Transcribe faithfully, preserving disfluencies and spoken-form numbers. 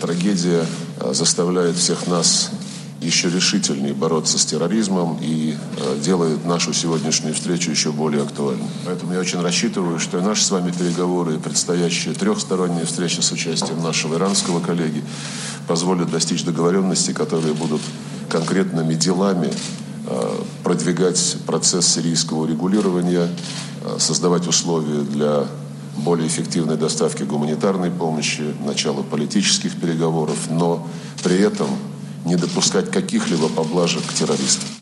трагедия заставляет всех нас еще решительнее бороться с терроризмом и делает нашу сегодняшнюю встречу еще более актуальной. Поэтому я очень рассчитываю, что и наши с вами переговоры, и предстоящая трехсторонняя встреча с участием нашего иранского коллеги позволят достичь договоренности, которые будут конкретными делами продвигать процесс сирийского урегулирования, создавать условия для более эффективной доставки гуманитарной помощи, начала политических переговоров, но при этом не допускать каких-либо поблажек к террористам.